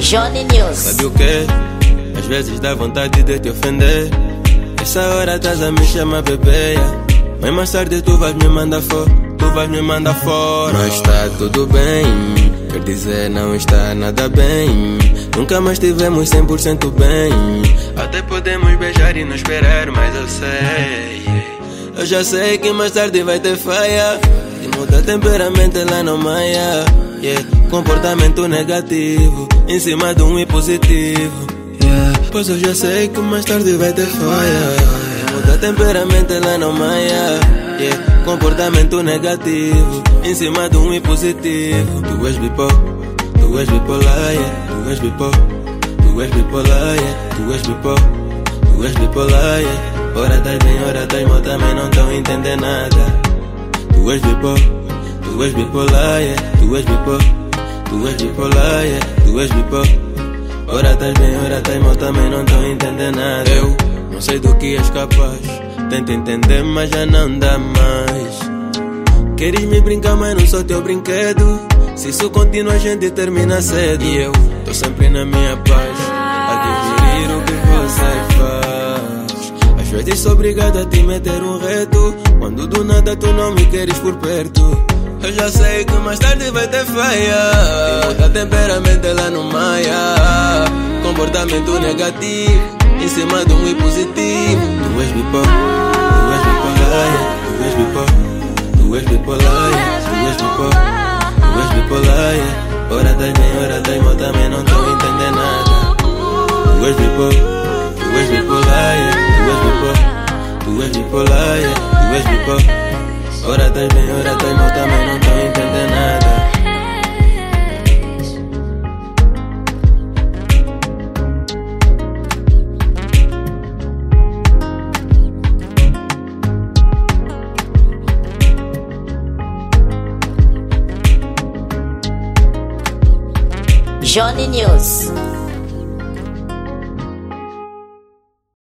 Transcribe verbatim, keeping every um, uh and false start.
Johnny News. Sabe o que? Às vezes dá vontade de te ofender. Essa hora estás a me chamar bebê, mas mais tarde tu vais me mandar fora. Tu vais me mandar fora. Mas está tudo bem, quer dizer não está nada bem. Nunca mais tivemos cem por cento bem. Até podemos beijar e não esperar, mas eu sei. Eu já sei que mais tarde vai ter faia. E muda temperamento lá no maia, yeah. Comportamento negativo em cima de um positivo, yeah. Pois eu já sei que mais tarde vai ter faia. Muda temperamento lá no maia, yeah. Comportamento negativo em cima de um positivo. Tu és bipolar, tu és bipolar, yeah. Tu és bipolar, tu és bipolar, yeah. Tu és bipolar, tu és bipolar, yeah. Ora estás bem, ora estás mal, também não tão entender nada. Tu és bipolar, tu és bipolar, yeah. Tu és bipolar, tu és bipolar, yeah. Tu és bipolar. Ora estás bem, ora estás mal, também não tão entender nada. Eu não sei do que és capaz, tento entender, mas já não dá mais. Queres me brincar, mas não sou teu brinquedo. Se isso continua, a gente termina cedo. E eu tô sempre na minha paz, a digerir o que você faz. Às vezes sou obrigado a te meter um reto, quando do nada tu não me queres por perto. Eu já sei que mais tarde vai ter faia. Muda temperamento lá no maia. Comportamento negativo em cima de um positivo. Tu és bipolar, tu és bipolar, yeah. Tu és bipolar, tu és bipolar, yeah. Tu és bipolar, tu és bipolar, yeah. Ora estás bem, ora estás mal, também não tô entender nada. Tu és bipolar, tu és bipolar, yeah. Tu és bipolar, tu és bipolar, yeah. Tu és bipolar. Ora estás bem, ora estás mal, também não tô entender nada. Johnny News.